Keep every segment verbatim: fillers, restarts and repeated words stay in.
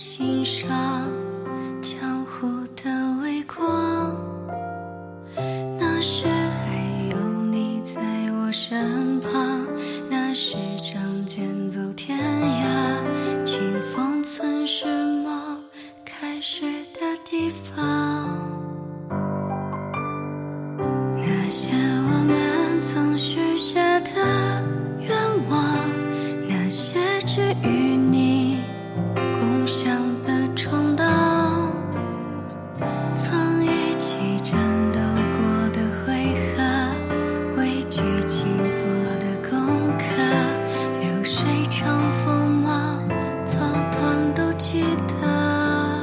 欣赏江湖的微光，那时还有你在我身旁，那时仗剑走天涯，清风村是梦开始的地方。那些我们曾许下的愿望，那些只与你共享的闯荡，曾一起战斗过的回合，为剧情做的功课，流水长风貌，草团都记得。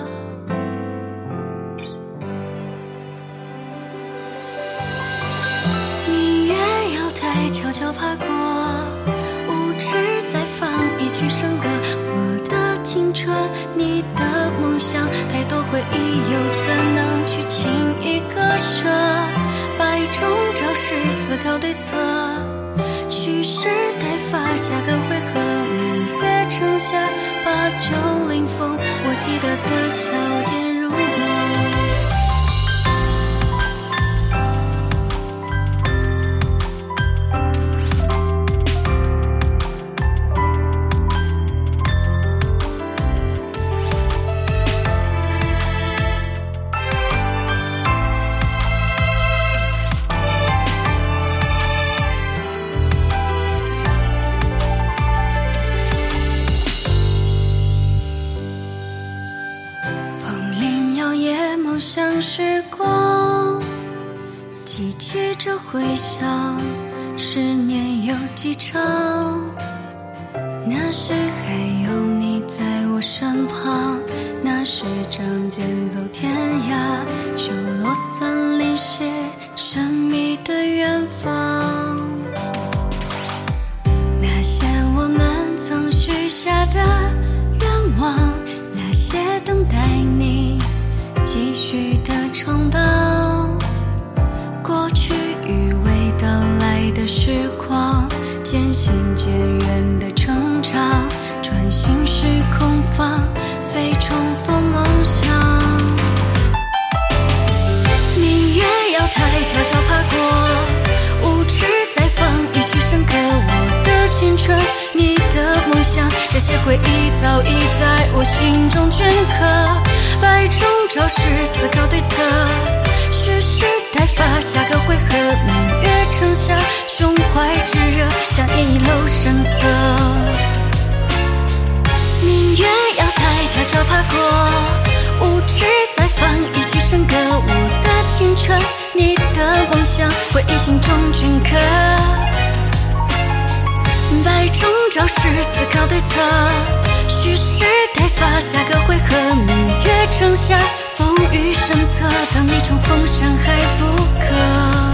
你越要太悄悄爬过，无知再放一曲笙歌。我的青春，你的梦想，太多回忆又怎能去轻易割舍？百种招式思考对策，蓄势待发，下个回合明月城下，把酒临风，我记得的笑点入梦。像时光记起这回响，十年有几场，那时还有你在我身旁，那时仗剑走天涯，修罗森林是神秘的远方。那些我们曾许下的愿望，那些等待你继续的闯荡，过去与未到来的时光，渐行渐远的成长，转心时空放飞重逢梦想。明月要太悄悄爬过，无知再放一曲笙歌。我的青春，你的梦想，这些回忆早已在我心中镌刻。百种招式思考对策，蓄势待发，下个回合明月城下，胸怀炙热，像一楼深色。明月要太悄悄爬过，无知再放一曲笙歌。我的青春，你的梦想，回忆心中镌刻。百种招式思考对策，蓄势待发，下个回合明月城下，风雨深侧，等你重逢山海不可。